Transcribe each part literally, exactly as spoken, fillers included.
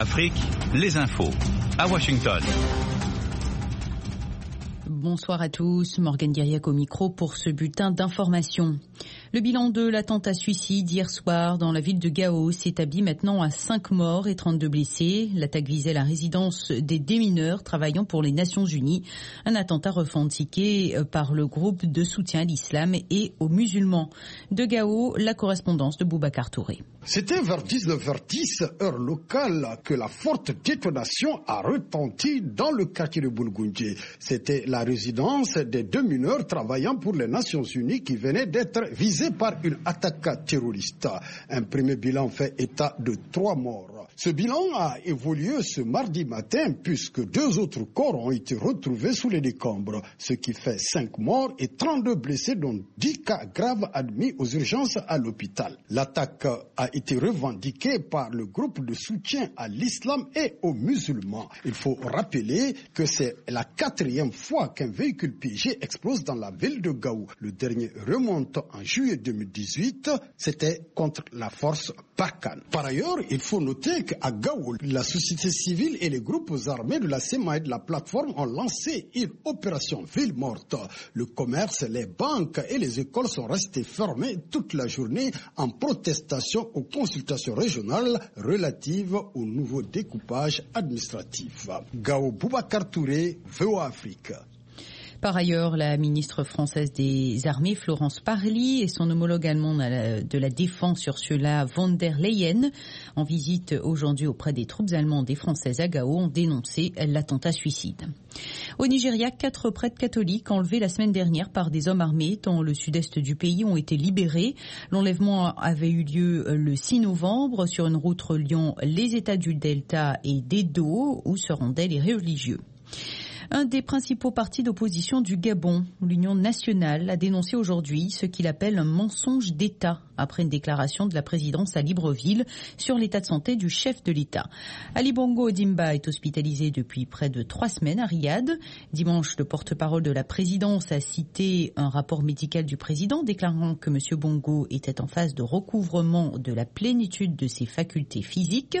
Afrique, les infos, à Washington. Bonsoir à tous, Morgane Guiriac au micro pour ce bulletin d'information. Le bilan de l'attentat suicide hier soir dans la ville de Gao s'établit maintenant à cinq morts et trente-deux blessés. L'attaque visait la résidence des démineurs travaillant pour les Nations Unies. Un attentat revendiqué par le groupe de soutien à l'islam et aux musulmans. De Gao, la correspondance de Boubacar Touré. C'était vers dix-neuf heures dix, heure locale, que la forte détonation a retenti dans le quartier de Boulgoundji. C'était la résidence des deux mineurs travaillant pour les Nations Unies qui venaient d'être visés par une attaque terroriste. Un premier bilan fait état de trois morts. Ce bilan a évolué ce mardi matin puisque deux autres corps ont été retrouvés sous les décombres, ce qui fait cinq morts et trente-deux blessés dont dix cas graves admis aux urgences à l'hôpital. L'attaque a été revendiquée par le groupe de soutien à l'islam et aux musulmans. Il faut rappeler que c'est la quatrième fois qu'un véhicule piégé explose dans la ville de Gao. Le dernier remonte en juillet deux mille dix-huit, c'était contre la force Barkhane. Par ailleurs, il faut noter qu'à Gao, la société civile et les groupes armés de la C M A I de la plateforme ont lancé une opération ville morte. Le commerce, les banques et les écoles sont restés fermés toute la journée en protestation aux consultations régionales relatives au nouveau découpage administratif. Gao, Boubacar Touré, V O A Afrique. Par ailleurs, la ministre française des Armées, Florence Parly, et son homologue allemand de la Défense, Ursula von der Leyen, en visite aujourd'hui auprès des troupes allemandes et françaises à Gao, ont dénoncé l'attentat suicide. Au Nigeria, quatre prêtres catholiques enlevés la semaine dernière par des hommes armés dans le sud-est du pays ont été libérés. L'enlèvement avait eu lieu le six novembre sur une route reliant les États du Delta et d'Edo, où se rendaient les religieux. Un des principaux partis d'opposition du Gabon, l'Union nationale, a dénoncé aujourd'hui ce qu'il appelle un mensonge d'État après une déclaration de la présidence à Libreville sur l'état de santé du chef de l'État. Ali Bongo Ondimba est hospitalisé depuis près de trois semaines à Riyad. Dimanche, le porte-parole de la présidence a cité un rapport médical du président déclarant que M. Bongo était en phase de recouvrement de la plénitude de ses facultés physiques.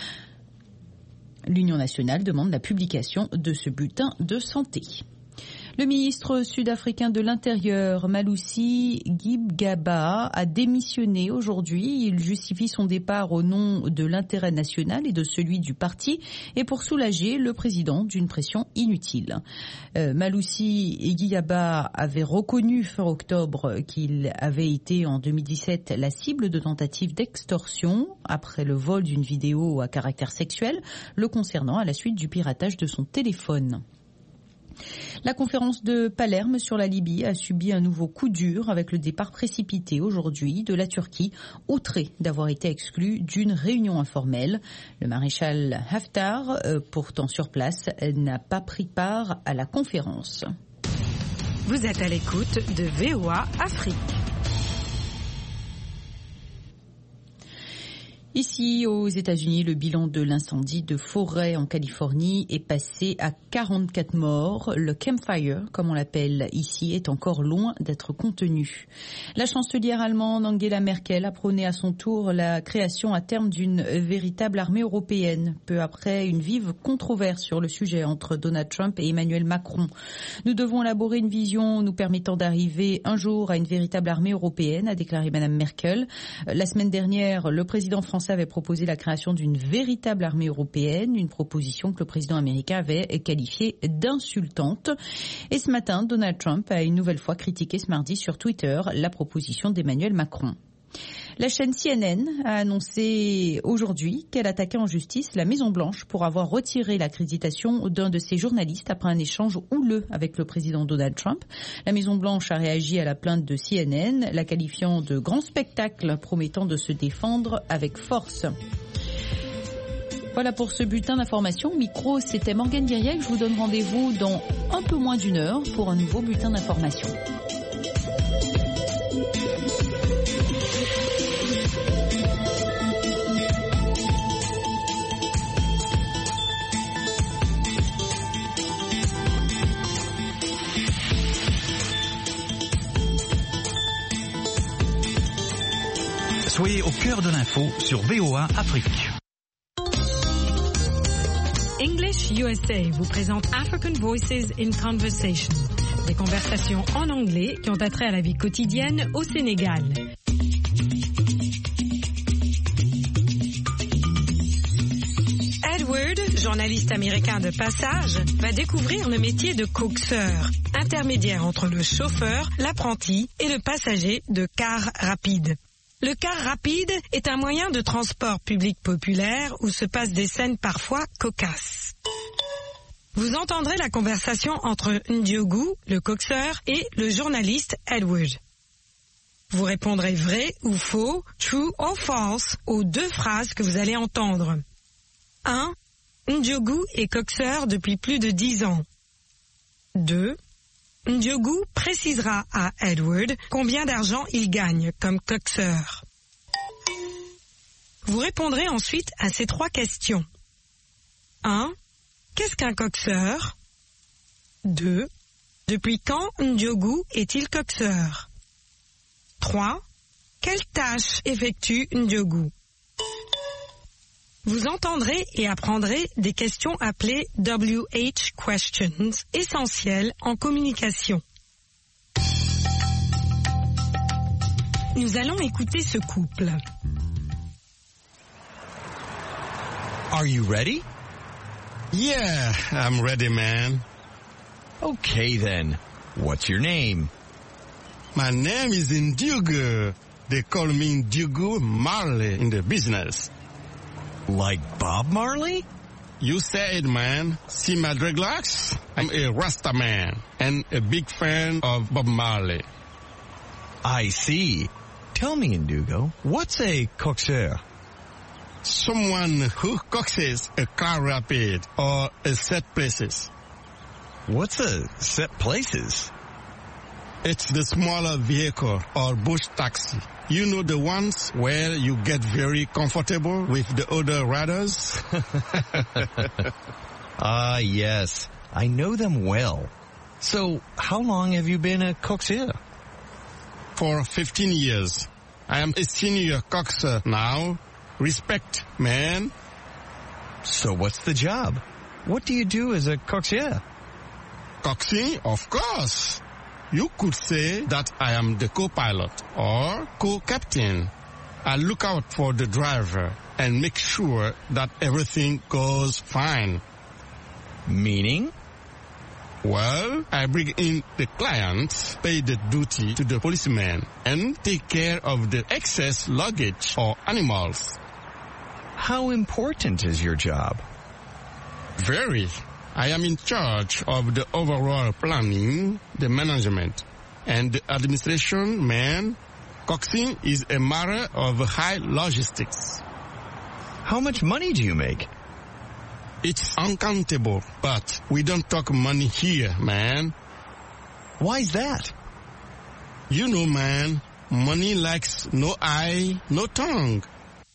L'Union nationale demande la publication de ce bulletin de santé. Le ministre sud-africain de l'Intérieur, Malusi Gigaba, a démissionné aujourd'hui. Il justifie son départ au nom de l'intérêt national et de celui du parti et pour soulager le président d'une pression inutile. Euh, Malusi Gigaba avait reconnu fin octobre qu'il avait été en deux mille dix-sept la cible de tentatives d'extorsion après le vol d'une vidéo à caractère sexuel le concernant à la suite du piratage de son téléphone. La conférence de Palerme sur la Libye a subi un nouveau coup dur avec le départ précipité aujourd'hui de la Turquie, outré d'avoir été exclu d'une réunion informelle. Le maréchal Haftar, pourtant sur place, n'a pas pris part à la conférence. Vous êtes à l'écoute de V O A Afrique. Ici, aux États-Unis, le bilan de l'incendie de forêt en Californie est passé à quarante-quatre morts. Le campfire, comme on l'appelle ici, est encore loin d'être contenu. La chancelière allemande Angela Merkel a prôné à son tour la création à terme d'une véritable armée européenne, peu après une vive controverse sur le sujet entre Donald Trump et Emmanuel Macron. Nous devons élaborer une vision nous permettant d'arriver un jour à une véritable armée européenne, a déclaré Madame Merkel. La semaine dernière, le président français avait proposé la création d'une véritable armée européenne, une proposition que le président américain avait qualifiée d'insultante. Et ce matin, Donald Trump a une nouvelle fois critiqué ce mardi sur Twitter la proposition d'Emmanuel Macron. La chaîne C N N a annoncé aujourd'hui qu'elle attaquait en justice la Maison-Blanche pour avoir retiré l'accréditation d'un de ses journalistes après un échange houleux avec le président Donald Trump. La Maison-Blanche a réagi à la plainte de C N N, la qualifiant de grand spectacle promettant de se défendre avec force. Voilà pour ce bulletin d'information. Micro, c'était Morgane Guiriac. Je vous donne rendez-vous dans un peu moins d'une heure pour un nouveau bulletin d'information. Soyez au cœur de l'info sur V O A Afrique. English U S A vous présente African Voices in Conversation, des conversations en anglais qui ont attrait à la vie quotidienne au Sénégal. Edward, journaliste américain de passage, va découvrir le métier de coxeur, intermédiaire entre le chauffeur, l'apprenti et le passager de car rapide. Le car rapide est un moyen de transport public populaire où se passent des scènes parfois cocasses. Vous entendrez la conversation entre Ndiogu, le coxeur, et le journaliste Edward. Vous répondrez vrai ou faux, true or false, aux deux phrases que vous allez entendre. un. Ndiogu est coxeur depuis plus de dix ans. deux. Ndiogu précisera à Edward combien d'argent il gagne comme coxeur. Vous répondrez ensuite à ces trois questions. un. Qu'est-ce qu'un coxeur? deux. Depuis quand Ndiogu est-il coxeur? trois. Quelle tâche effectue Ndiogu? Vous entendrez et apprendrez des questions appelées W H questions, essentielles en communication. Nous allons écouter ce couple. Are you ready? Yeah, I'm ready, man. Okay then. What's your name? My name is Ndiogu. They call me Ndiogu Marley in the business. Like Bob Marley? You said, man. See my dreadlocks? I'm a Rasta man and a big fan of Bob Marley. I see. Tell me, Ndugo, what's a coxeur? Someone who coxes a car rapid or a set places. What's a set places? It's the smaller vehicle or bush taxi. You know the ones where you get very comfortable with the other riders? Ah, yes. I know them well. So, how long have you been a coxeur? For fifteen years. I am a senior coxer now. Respect, man. So what's the job? What do you do as a coxeur? Coxing, of course. You could say that I am the co-pilot or co-captain. I look out for the driver and make sure that everything goes fine. Meaning? Well, I bring in the clients, pay the duty to the policeman, and take care of the excess luggage or animals. How important is your job? Very. I am in charge of the overall planning, the management, and the administration, man. Coxing is a matter of high logistics. How much money do you make? It's uncountable, but we don't talk money here, man. Why's that? You know, man, money likes no eye, no tongue.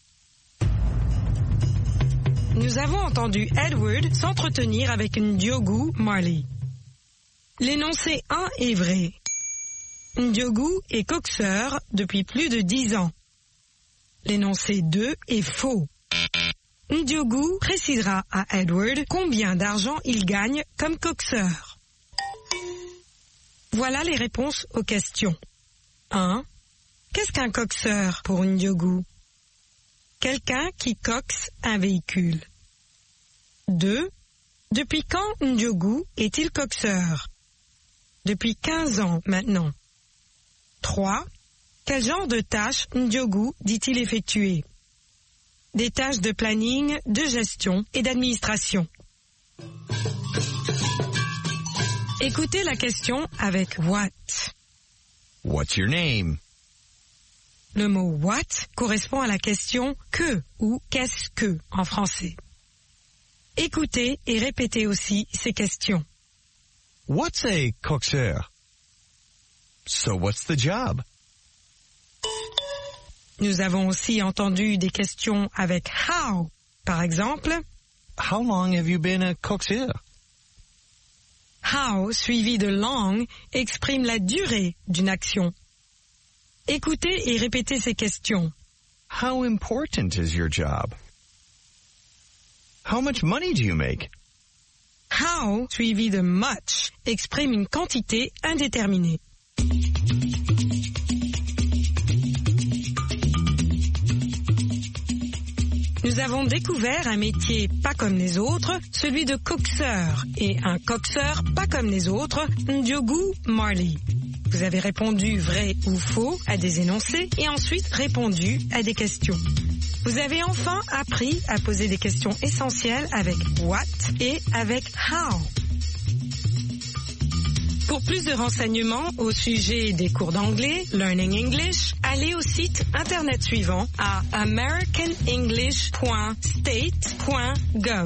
Nous avons entendu Edward s'entretenir avec Ndiogu Marley. L'énoncé un est vrai. Ndiogu est coxeur depuis plus de dix ans. L'énoncé deux est faux. Ndiogu précisera à Edward combien d'argent il gagne comme coxeur. Voilà les réponses aux questions. un. Qu'est-ce qu'un coxeur pour Ndiogu? Quelqu'un qui coxe un véhicule. deux. Depuis quand Ndiogu est-il coxeur? Depuis quinze ans maintenant. trois. Quel genre de tâches Ndiogu dit-il effectuer? Des tâches de planning, de gestion et d'administration. Écoutez la question avec what. What's your name? Le mot what correspond à la question que ou qu'est-ce que en français. Écoutez et répétez aussi ces questions. What's a coxeur? So what's the job? Nous avons aussi entendu des questions avec how. Par exemple, How long have you been a coxeur? how suivi de long exprime la durée d'une action. Écoutez et répétez ces questions. How important is your job? How much money do you make? How, suivi de much, exprime une quantité indéterminée. Nous avons découvert un métier pas comme les autres, celui de coxeur, et un coxeur pas comme les autres, Ndiogu Marley. Vous avez répondu vrai ou faux à des énoncés et ensuite répondu à des questions. Vous avez enfin appris à poser des questions essentielles avec what et avec how. Pour plus de renseignements au sujet des cours d'anglais, Learning English, allez au site internet suivant à american english point state point gov.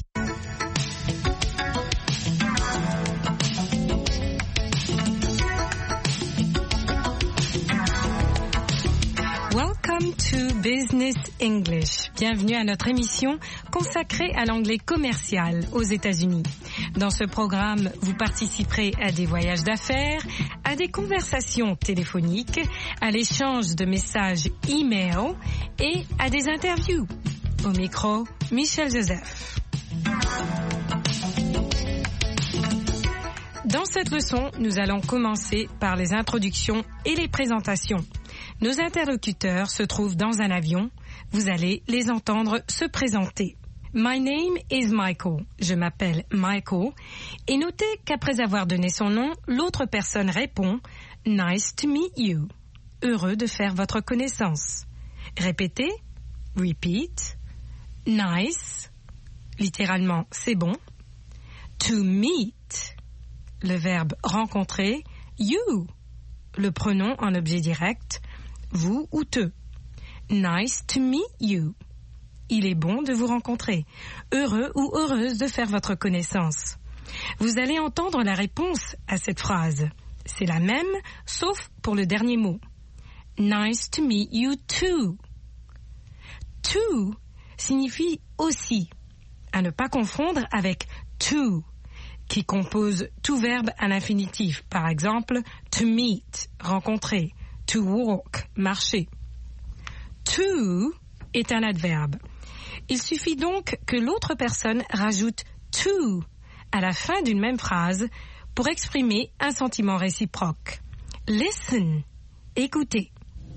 Welcome to Business English. Bienvenue à notre émission consacrée à l'anglais commercial aux États-Unis. Dans ce programme, vous participerez à des voyages d'affaires, à des conversations téléphoniques, à l'échange de messages e-mail et à des interviews. Au micro, Michel Joseph. Dans cette leçon, nous allons commencer par les introductions et les présentations. Nos interlocuteurs se trouvent dans un avion. Vous allez les entendre se présenter. My name is Michael. Je m'appelle Michael. Et notez qu'après avoir donné son nom, l'autre personne répond « Nice to meet you ». Heureux de faire votre connaissance. Répétez. Repeat. Nice. Littéralement, c'est bon. To meet. Le verbe rencontrer. You. Le pronom en objet direct. Vous ou te. Nice to meet you. Il est bon de vous rencontrer. Heureux ou heureuse de faire votre connaissance. Vous allez entendre la réponse à cette phrase. C'est la même, sauf pour le dernier mot. Nice to meet you too. To signifie aussi. À ne pas confondre avec to, qui compose tout verbe à l'infinitif. Par exemple, to meet, rencontrer. To walk, marcher. To est un adverbe. Il suffit donc que l'autre personne rajoute to à la fin d'une même phrase pour exprimer un sentiment réciproque. Listen, écoutez.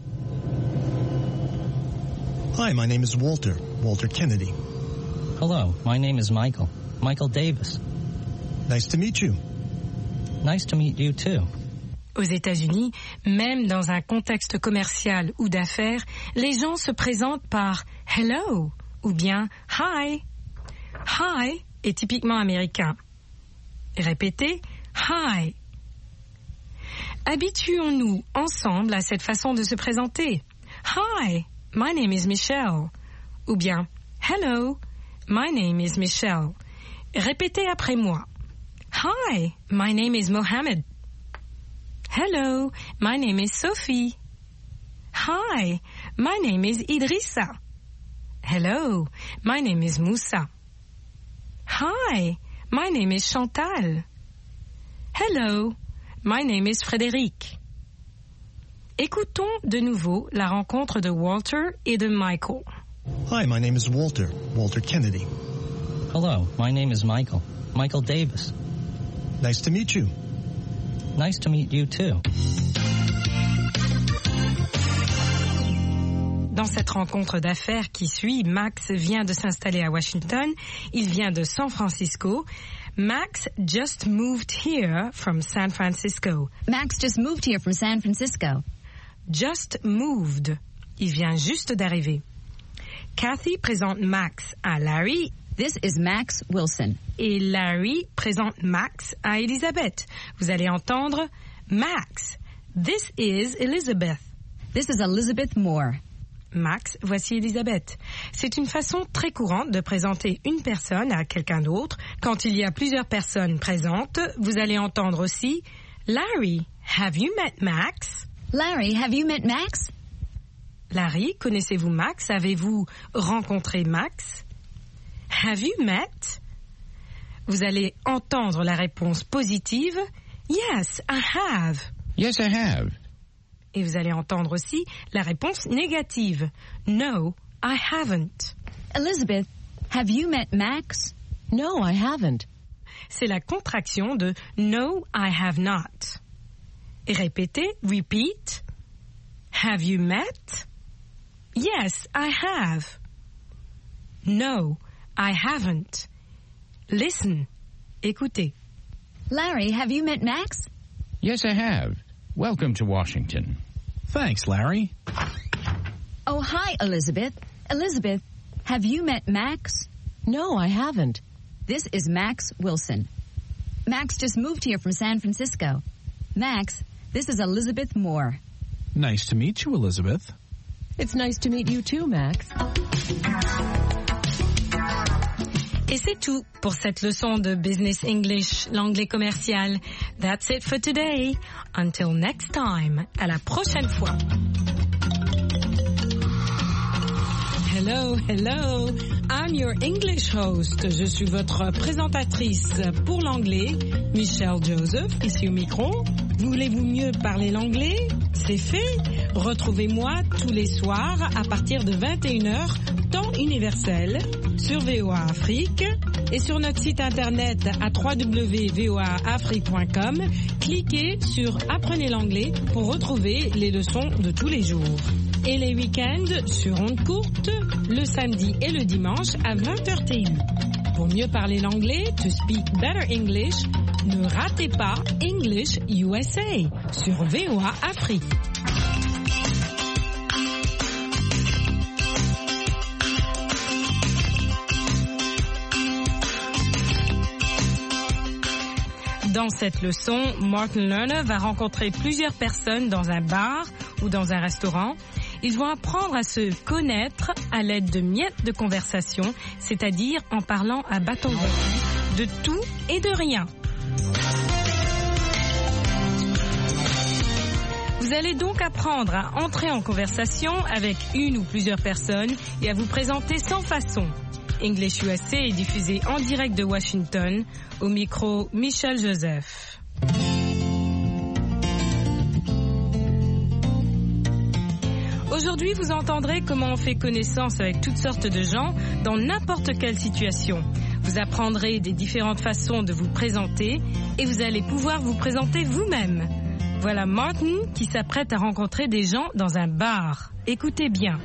Hi, my name is Walter, Walter Kennedy. Hello, my name is Michael, Michael Davis. Nice to meet you. Nice to meet you too. Aux États-Unis, même dans un contexte commercial ou d'affaires, les gens se présentent par « hello » ou bien « hi ». « Hi » est typiquement américain. Répétez « hi ». Habituons-nous ensemble à cette façon de se présenter. « Hi, my name is Michelle » ou bien « hello, my name is Michelle ». Répétez après moi. « Hi, my name is Mohammed ». Hello, my name is Sophie. Hi, my name is Idrissa. Hello, my name is Moussa. Hi, my name is Chantal. Hello, my name is Frédéric. Écoutons de nouveau la rencontre de Walter et de Michael. Hi, my name is Walter, Walter Kennedy. Hello, my name is Michael, Michael Davis. Nice to meet you. Nice to meet you too. Dans cette rencontre d'affaires qui suit, Max vient de s'installer à Washington. Il vient de San Francisco. Max just moved here from San Francisco. Max just moved here from San Francisco. Just moved. Il vient juste d'arriver. Kathy présente Max à Larry. This is Max Wilson. Et Larry présente Max à Elizabeth. Vous allez entendre Max. This is Elizabeth. This is Elizabeth Moore. Max, voici Elizabeth. C'est une façon très courante de présenter une personne à quelqu'un d'autre. Quand il y a plusieurs personnes présentes, vous allez entendre aussi Larry, have you met Max? Larry, have you met Max? Larry, connaissez-vous Max? Avez-vous rencontré Max? Have you met? Vous allez entendre la réponse positive. Yes, I have. Yes, I have. Et vous allez entendre aussi la réponse négative. No, I haven't. Elizabeth, Have you met Max? No, I haven't. C'est la contraction de No, I have not. Et répétez, repeat. Have you met? Yes, I have. No, I haven't. Listen. Écoutez. Larry, have you met Max? Yes, I have. Welcome to Washington. Thanks, Larry. Oh, hi, Elizabeth. Elizabeth, have you met Max? No, I haven't. This is Max Wilson. Max just moved here from San Francisco. Max, this is Elizabeth Moore. Nice to meet you, Elizabeth. It's nice to meet you too, Max. Et c'est tout pour cette leçon de Business English, l'anglais commercial. That's it for today. Until next time. À la prochaine fois. Hello, hello. I'm your English host. Je suis votre présentatrice pour l'anglais, Michelle Joseph, ici au micro. Voulez-vous mieux parler l'anglais? C'est fait. Retrouvez-moi tous les soirs à partir de vingt et une heures, temps universel, sur V O A Afrique et sur notre site internet à w w w point v o a afrique point com. Cliquez sur Apprenez l'anglais pour retrouver les leçons de tous les jours. Et les week-ends sur ondes courtes, le samedi et le dimanche à vingt heures T U. Pour mieux parler l'anglais, to speak better English, ne ratez pas English U S A sur V O A Afrique. Dans cette leçon, Martin Lerner va rencontrer plusieurs personnes dans un bar ou dans un restaurant. Ils vont apprendre à se connaître à l'aide de miettes de conversation, c'est-à-dire en parlant à bâton rompu de tout et de rien. Vous allez donc apprendre à entrer en conversation avec une ou plusieurs personnes et à vous présenter sans façon. English U S A est diffusé en direct de Washington, au micro Michelle Joseph. Aujourd'hui, vous entendrez comment on fait connaissance avec toutes sortes de gens dans n'importe quelle situation. Vous apprendrez des différentes façons de vous présenter et vous allez pouvoir vous présenter vous-même. Voilà Martin qui s'apprête à rencontrer des gens dans un bar. Écoutez bien.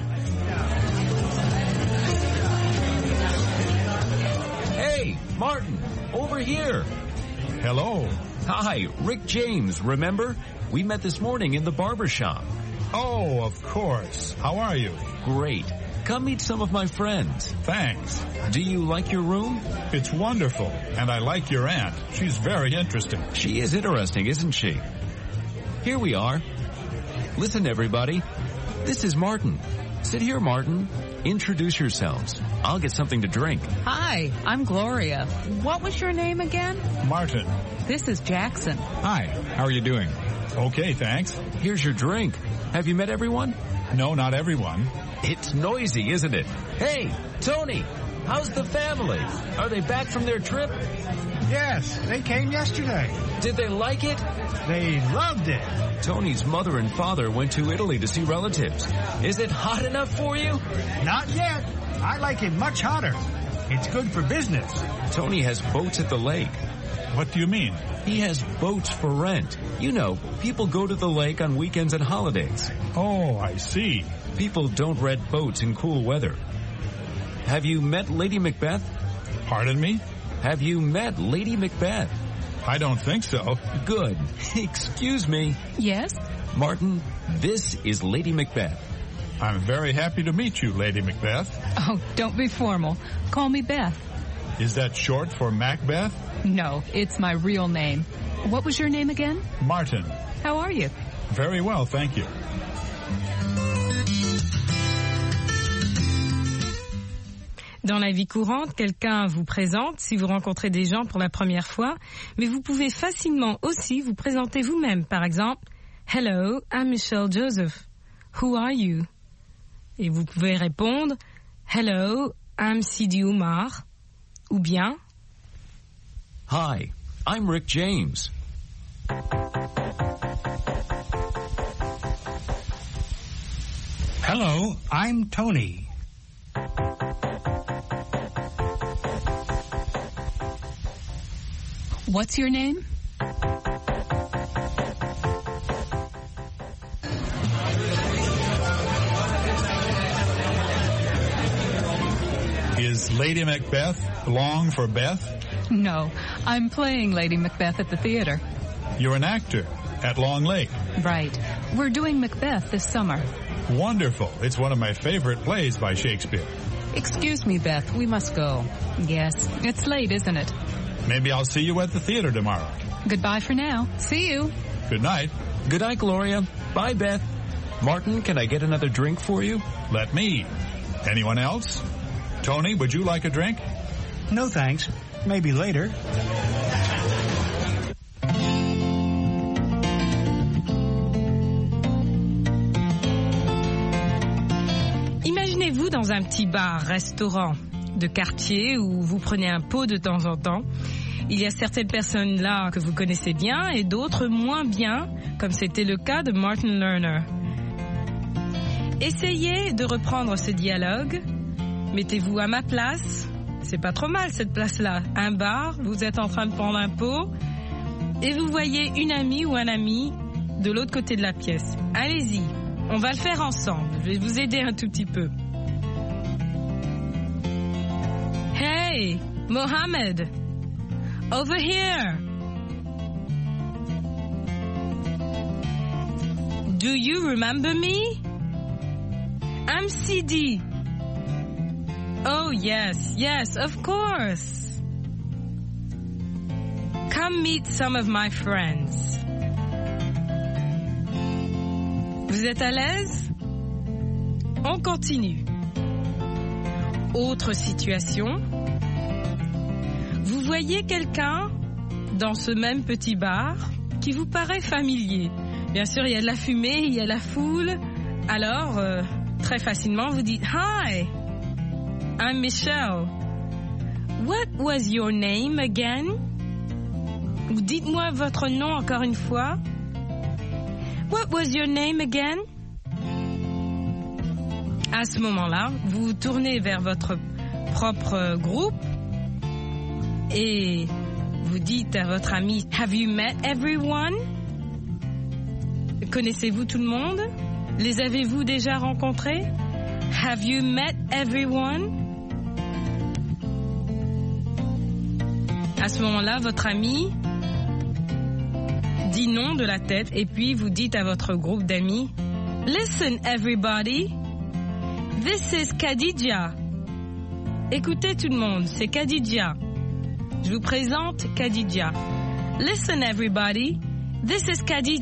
Hey, Martin, over here. Hello. Hi, Rick James, remember? We met this morning in the barber shop. Oh, of course. How are you? Great. Come meet some of my friends. Thanks. Do you like your room? It's wonderful, and I like your aunt. She's very interesting. She is interesting, isn't she? Here we are. Listen, everybody. This is Martin. Sit here, Martin. Introduce yourselves. I'll get something to drink. Hi, I'm Gloria. What was your name again? Martin. This is Jackson. Hi, how are you doing? Okay, thanks. Here's your drink. Have you met everyone? No, not everyone. It's noisy, isn't it? Hey, Tony, how's the family? Are they back from their trip? Yes, they came yesterday. Did they like it? They loved it. Tony's mother and father went to Italy to see relatives. Is it hot enough for you? Not yet. I like it much hotter. It's good for business. Tony has boats at the lake. What do you mean? He has boats for rent. You know, people go to the lake on weekends and holidays. Oh, I see. People don't rent boats in cool weather. Have you met Lady Macbeth? Pardon me? Have you met Lady Macbeth? I don't think so. Good. Excuse me. Yes? Martin, this is Lady Macbeth. I'm very happy to meet you, Lady Macbeth. Oh, don't be formal. Call me Beth. Is that short for Macbeth? No, it's my real name. What was your name again? Martin. How are you? Very well, thank you. Dans la vie courante, quelqu'un vous présente si vous rencontrez des gens pour la première fois, mais vous pouvez facilement aussi vous présenter vous-même. Par exemple, Hello, I'm Michelle Joseph. Who are you? Et vous pouvez répondre, Hello, I'm Sidi Oumar. Ou bien, Hi, I'm Rick James. Hello, I'm Tony. What's your name? Is Lady Macbeth long for Beth? No, I'm playing Lady Macbeth at the theater. You're an actor at Long Lake. Right. We're doing Macbeth this summer. Wonderful. It's one of my favorite plays by Shakespeare. Excuse me, Beth. We must go. Yes, it's late, isn't it? Maybe I'll see you at the theater tomorrow. Goodbye for now. See you. Good night. Good night, Gloria. Bye, Beth. Martin, can I get another drink for you? Let me. Anyone else? Tony, would you like a drink? No, thanks. Maybe later. Imaginez-vous dans un petit bar-restaurant de quartier où vous prenez un pot de temps en temps. Il y a certaines personnes là que vous connaissez bien et d'autres moins bien, comme c'était le cas de Martin Lerner. Essayez de reprendre ce dialogue. Mettez-vous à ma place. C'est pas trop mal cette place-là. Un bar, vous êtes en train de prendre un pot et vous voyez une amie ou un ami de l'autre côté de la pièce. Allez-y, on va le faire ensemble. Je vais vous aider un tout petit peu. Hey, Mohammed, over here. Do you remember me? I'm C D. Oh, yes, yes, of course. Come meet some of my friends. Vous êtes à l'aise? On continue. Autre situation. Vous voyez quelqu'un dans ce même petit bar qui vous paraît familier. Bien sûr, il y a de la fumée, il y a de la foule. Alors, euh, très facilement, vous dites « Hi, I'm Michelle. What was your name again? » Ou dites-moi votre nom encore une fois. What was your name again? À ce moment-là, vous vous tournez vers votre propre groupe et vous dites à votre ami « Have you met everyone? » Connaissez-vous tout le monde? Les avez-vous déjà rencontrés? Have you met everyone? À ce moment-là, votre ami dit non de la tête et puis vous dites à votre groupe d'amis « Listen everybody, this is Khadija. » Écoutez tout le monde, c'est Khadija. Je vous présente Khadija. « Listen everybody, this is Khadija. »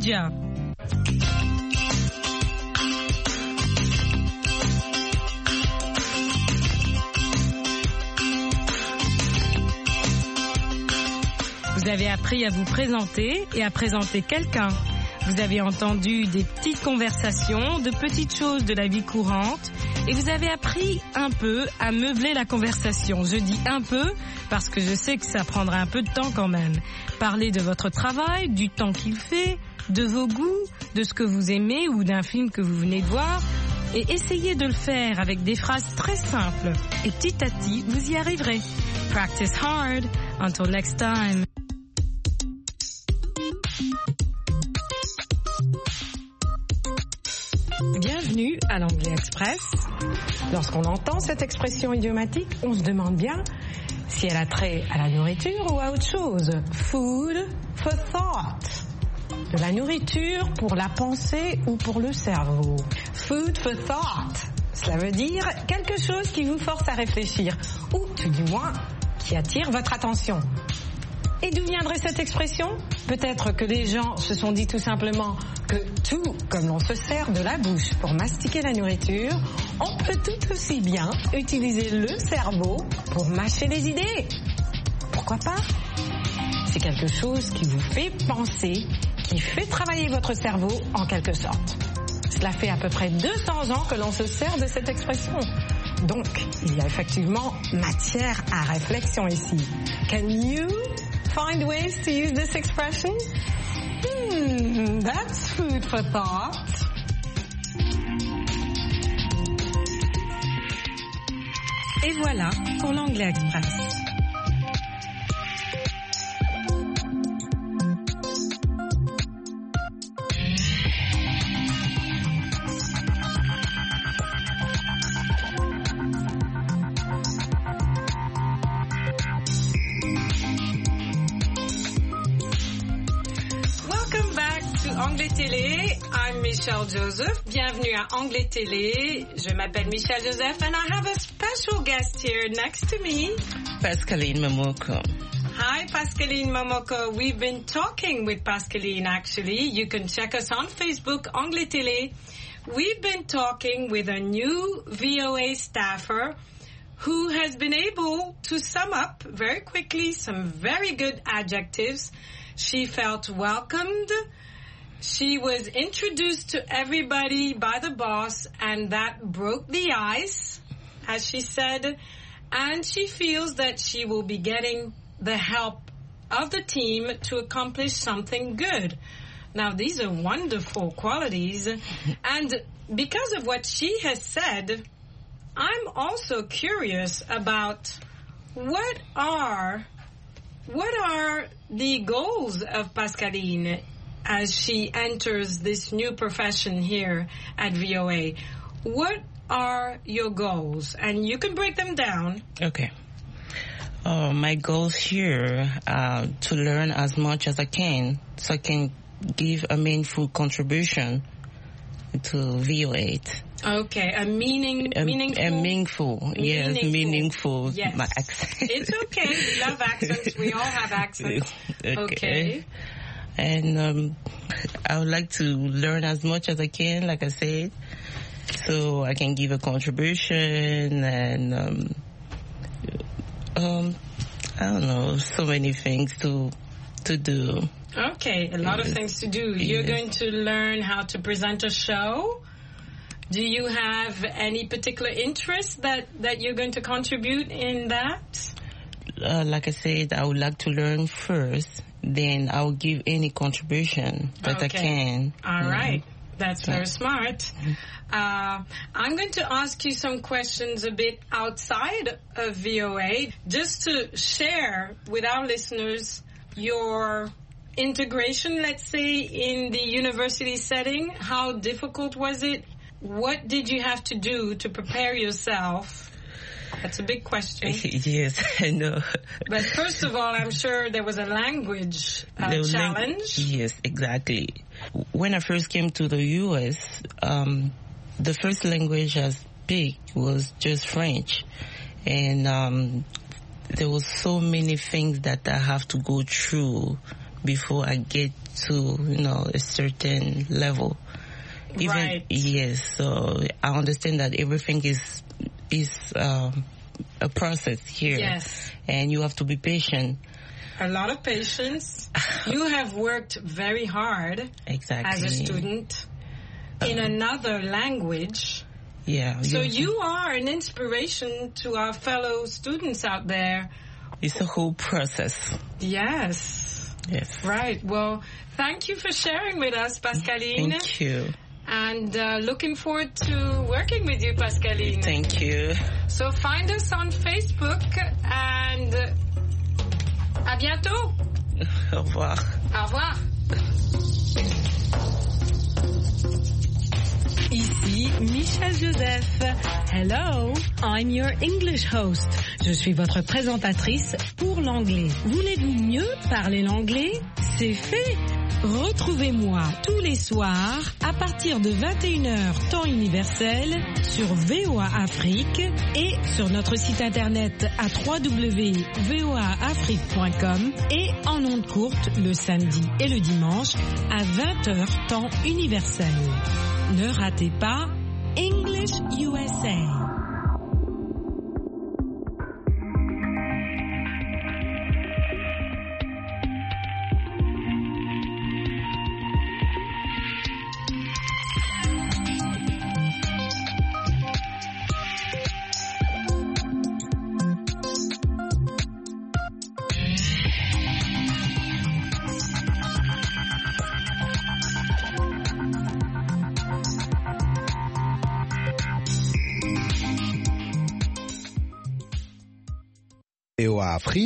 Vous avez appris à vous présenter et à présenter quelqu'un. Vous avez entendu des petites conversations, de petites choses de la vie courante et vous avez appris un peu à meubler la conversation. Je dis un peu parce que je sais que ça prendra un peu de temps quand même. Parler de votre travail, du temps qu'il fait, de vos goûts, de ce que vous aimez ou d'un film que vous venez de voir et essayez de le faire avec des phrases très simples. Et petit à petit, vous y arriverez. Practice hard. Until next time. Bienvenue à l'Anglais Express. Lorsqu'on entend cette expression idiomatique, on se demande bien si elle a trait à la nourriture ou à autre chose. Food for thought. De la nourriture pour la pensée ou pour le cerveau. Food for thought. Cela veut dire quelque chose qui vous force à réfléchir ou, tout du moins, qui attire votre attention. Et d'où viendrait cette expression? Peut-être que les gens se sont dit tout simplement que tout comme l'on se sert de la bouche pour mastiquer la nourriture, on peut tout aussi bien utiliser le cerveau pour mâcher les idées. Pourquoi pas? C'est quelque chose qui vous fait penser, qui fait travailler votre cerveau en quelque sorte. Cela fait à peu près deux cents ans que l'on se sert de cette expression. Donc, il y a effectivement matière à réflexion ici. Can you find ways to use this expression? Hmm, that's food for thought. Et voilà pour l'Anglais Express. Anglais Télé. I'm Michelle Joseph. Bienvenue à Anglais Télé. Je m'appelle Michelle Joseph and I have a special guest here next to me. Pascaline Momoko. Hi, Pascaline Momoko. We've been talking with Pascaline, actually. You can check us on Facebook, Anglais Télé. We've been talking with a new V O A staffer who has been able to sum up very quickly some very good adjectives. She felt welcomed. She was introduced to everybody by the boss, and that broke the ice, as she said. And she feels that she will be getting the help of the team to accomplish something good. Now, these are wonderful qualities. And because of what she has said, I'm also curious about what are what are the goals of Pascaline as she enters this new profession here at V O A. What are your goals? And you can break them down. Okay. Uh, my goals here are to learn as much as I can so I can give a meaningful contribution to V O A. Okay, a meaning, a, meaningful. A meaningful, yes, meaningful. meaningful. Yes. My accent. It's okay. We love accents. We all have accents. Okay. okay. And um, I would like to learn as much as I can, like I said, so I can give a contribution and um, um, I don't know, so many things to to do. Okay, a lot yes. of things to do. You're yes. going to learn how to present a show. Do you have any particular interest that, that you're going to contribute in that? Uh, like I said, I would like to learn first, then I'll give any contribution that okay. I can. All yeah. right. That's very smart. Uh, I'm going to ask you some questions a bit outside of V O A, just to share with our listeners your integration, let's say, in the university setting. How difficult was it? What did you have to do to prepare yourself? That's a big question. Yes, I know. But first of all, I'm sure there was a language uh, challenge. Yes, exactly. When I first came to the U S, um, the first language I speak was just French. And um, there was so many things that I have to go through before I get to, you know, a certain level. Even, right. Yes, so I understand that everything is is um, a process here. Yes. And you have to be patient. A lot of patience. You have worked very hard exactly. as a student in um, another language. Yeah. So you are an inspiration to our fellow students out there. It's a whole process. Yes. Yes. Right. Well, thank you for sharing with us, Pascaline. Thank you. And uh, looking forward to working with you, Pascaline. Thank you. So find us on Facebook and à bientôt. Au revoir. Au revoir. Ici Michelle Joseph. Hello, I'm your English host. Je suis votre présentatrice pour l'anglais. Voulez-vous mieux parler l'anglais? C'est fait. Retrouvez-moi tous les soirs à partir de vingt et une heures temps universel sur V O A Afrique et sur notre site internet à w w w point v o a afrique point com et en ondes courtes le samedi et le dimanche à vingt heures temps universel. Ne ratez pas English U S A. V O A Afrique.